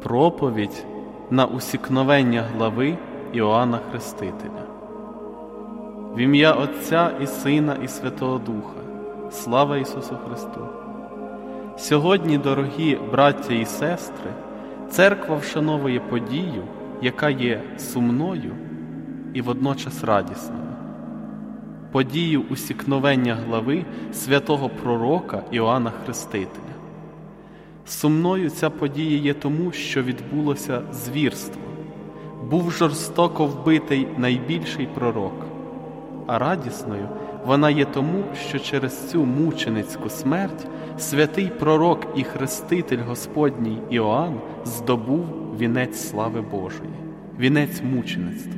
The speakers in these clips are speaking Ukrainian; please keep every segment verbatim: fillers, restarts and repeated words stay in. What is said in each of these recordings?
Проповідь на усікновення глави Іоанна Хрестителя. В ім'я Отця і Сина і Святого Духа. Слава Ісусу Христу! Сьогодні, дорогі браття і сестри, церква вшановує подію, яка є сумною і водночас радісною. Подію усікновення глави святого пророка Іоанна Хрестителя. Сумною ця подія є тому, що відбулося звірство. Був жорстоко вбитий найбільший пророк. А радісною вона є тому, що через цю мученицьку смерть святий пророк і хреститель Господній Іоанн здобув вінець слави Божої, вінець мучеництва.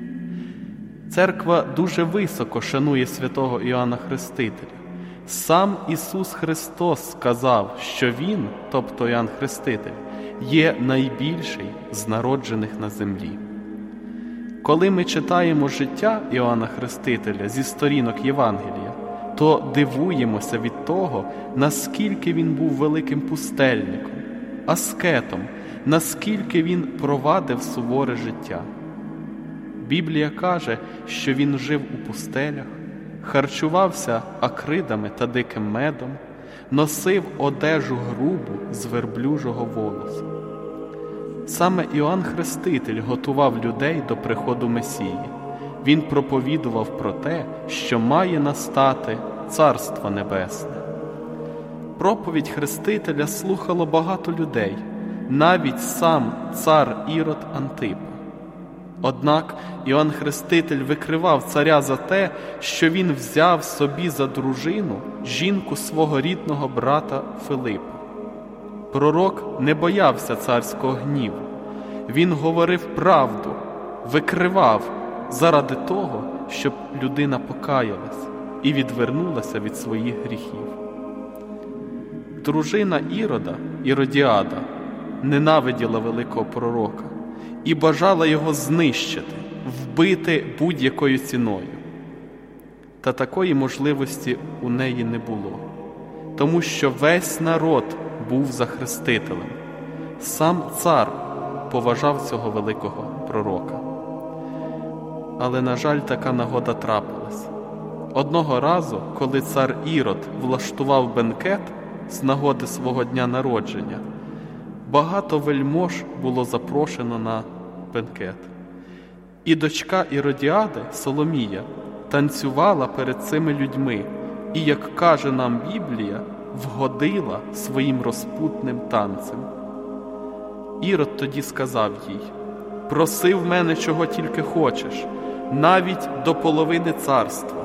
Церква дуже високо шанує святого Іоанна Хрестителя. Сам Ісус Христос сказав, що Він, тобто Іоанн Хреститель, є найбільший з народжених на землі. Коли ми читаємо життя Іоанна Хрестителя зі сторінок Євангелія, то дивуємося від того, наскільки він був великим пустельником, аскетом, наскільки він провадив суворе життя. Біблія каже, що він жив у пустелях, харчувався акридами та диким медом, носив одежу грубу з верблюжого волосу. Саме Іоанн Хреститель готував людей до приходу Месії. Він проповідував про те, що має настати Царство Небесне. Проповідь Хрестителя слухало багато людей, навіть сам цар Ірод Антипа. Однак Іоанн Хреститель викривав царя за те, що він взяв собі за дружину жінку свого рідного брата Филипа. Пророк не боявся царського гніву. Він говорив правду, викривав заради того, щоб людина покаялась і відвернулася від своїх гріхів. Дружина Ірода, Іродіада, ненавиділа великого пророка і бажала його знищити, вбити будь-якою ціною. Та такої можливості у неї не було, тому що весь народ був за Хрестителем. Сам цар поважав цього великого пророка. Але, на жаль, така нагода трапилась. Одного разу, коли цар Ірод влаштував бенкет з нагоди свого дня народження, багато вельмож було запрошено на бенкет. І дочка Іродіади, Соломія, танцювала перед цими людьми і, як каже нам Біблія, вгодила своїм розпутним танцем. Ірод тоді сказав їй: «Проси в мене чого тільки хочеш, навіть до половини царства».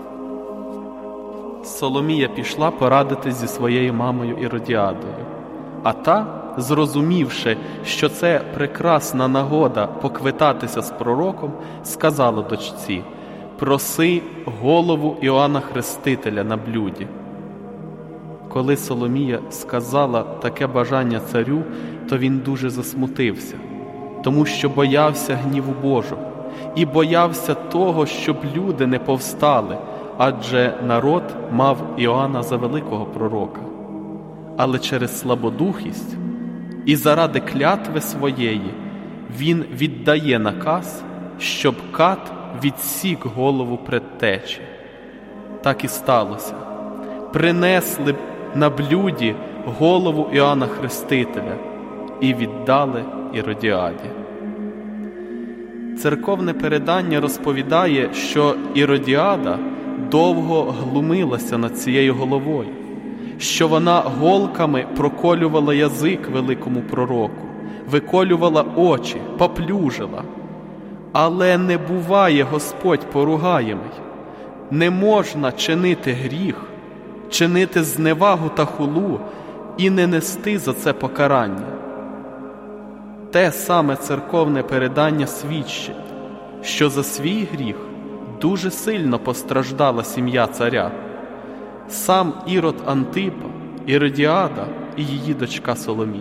Соломія пішла порадитись зі своєю мамою Іродіадою, а та, зрозумівши, що це прекрасна нагода поквитатися з пророком, сказала дочці: «Проси голову Іоанна Хрестителя на блюді». Коли Соломія сказала таке бажання царю, то він дуже засмутився, тому що боявся гніву Божого і боявся того, щоб люди не повстали, адже народ мав Іоанна за великого пророка. Але через слабодухість і заради клятви своєї він віддає наказ, щоб кат відсік голову предтечі. Так і сталося. Принесли на блюді голову Іоанна Хрестителя і віддали Іродіаді. Церковне передання розповідає, що Іродіада довго глумилася над цією головою, що вона голками проколювала язик великому пророку, виколювала очі, поплюжила. Але не буває Господь поругаємий. Не можна чинити гріх, чинити зневагу та хулу і не нести за це покарання. Те саме церковне передання свідчить, що за свій гріх дуже сильно постраждала сім'я царя. Сам Ірод Антипа, Іродіада і її дочка Соломія.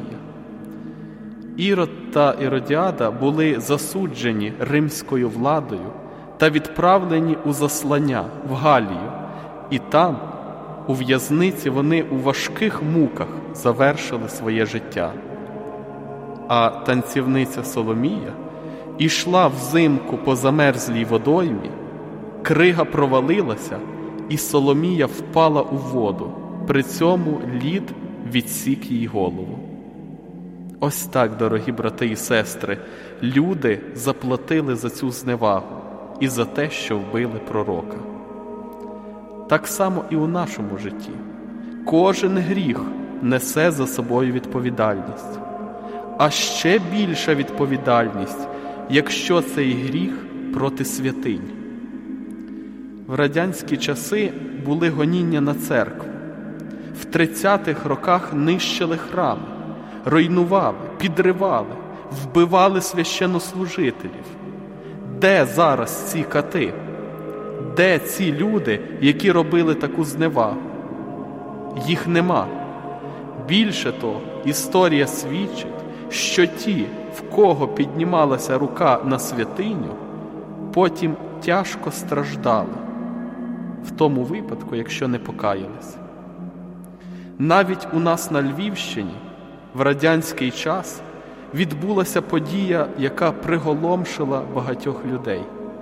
Ірод та Іродіада були засуджені римською владою та відправлені у заслання в Галію, і там, у в'язниці, вони у важких муках завершили своє життя. а танцівниця Соломія ішла взимку по замерзлій водоймі, крига провалилася, і Соломія впала у воду, при цьому лід відсік їй голову. Ось так, дорогі брати і сестри, люди заплатили за цю зневагу і за те, що вбили пророка. Так само і у нашому житті. Кожен гріх несе за собою відповідальність. А ще більша відповідальність, якщо цей гріх проти святинь. В радянські часи були гоніння на церкву. В тридцятих роках нищили храми, руйнували, підривали, вбивали священнослужителів. Де зараз ці кати? Де ці люди, які робили таку зневагу? Їх нема. Більше того, історія свідчить, що ті, в кого піднімалася рука на святиню, потім тяжко страждали, в тому випадку, якщо не покаялися. Навіть у нас на Львівщині в радянський час відбулася подія, яка приголомшила багатьох людей.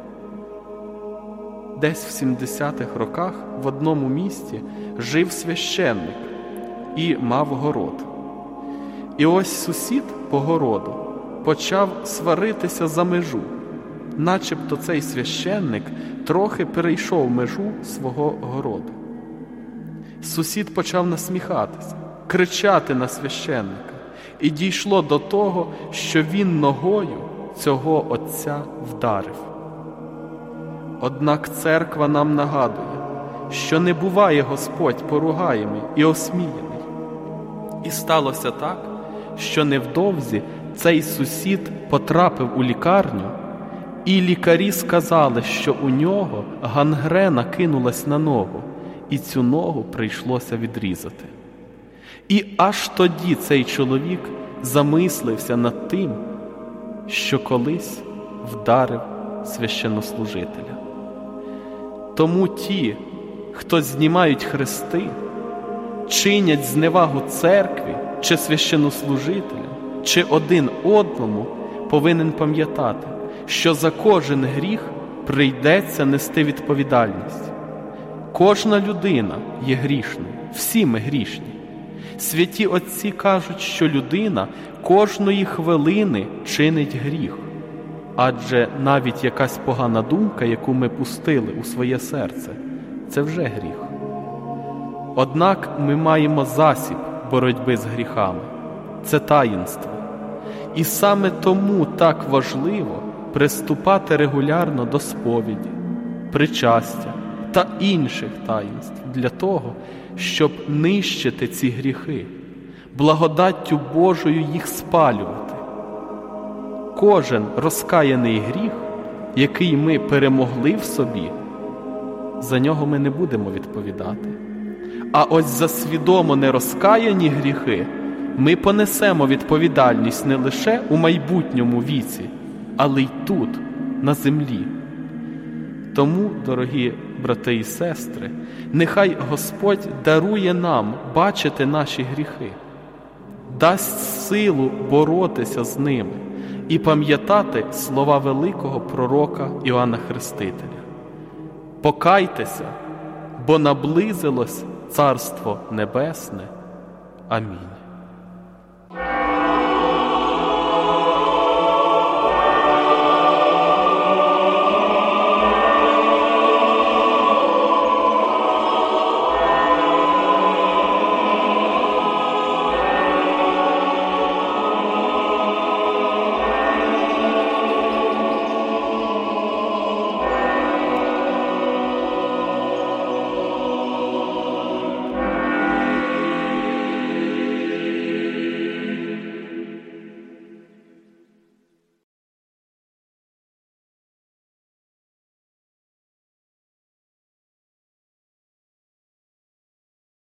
Десь в сімдесятих роках в одному місті жив священник і мав город. І ось сусід по городу почав сваритися за межу, начебто цей священник трохи перейшов межу свого городу. Сусід почав насміхатися, кричати на священника, і дійшло до того, що він ногою цього отця вдарив. Однак церква нам нагадує, що не буває Господь поругаємий і осміяний. І сталося так, що невдовзі цей сусід потрапив у лікарню, і лікарі сказали, що у нього гангрена кинулась на ногу, і цю ногу прийшлося відрізати. І аж тоді цей чоловік замислився над тим, що колись вдарив священнослужителя. Тому ті, хто знімають хрести, чинять зневагу церкві чи священнослужителям, чи один одному, повинен пам'ятати, що за кожен гріх прийдеться нести відповідальність. Кожна людина є грішною, всі ми грішні. Святі отці кажуть, що людина кожної хвилини чинить гріх, адже навіть якась погана думка, яку ми пустили у своє серце, це вже гріх. Однак ми маємо засіб боротьби з гріхами – це таїнство. І саме тому так важливо приступати регулярно до сповіді, причастя та інших таїнств для того, щоб нищити ці гріхи, благодаттю Божою їх спалювати. Кожен розкаяний гріх, який ми перемогли в собі, за нього ми не будемо відповідати. А ось за свідомо нерозкаяні гріхи ми понесемо відповідальність не лише у майбутньому віці, але й тут, на землі. Тому, дорогі брати і сестри, нехай Господь дарує нам бачити наші гріхи, дасть силу боротися з ними і пам'ятати слова великого пророка Іоанна Хрестителя. Покайтеся, бо наблизилось Царство Небесне. Амінь.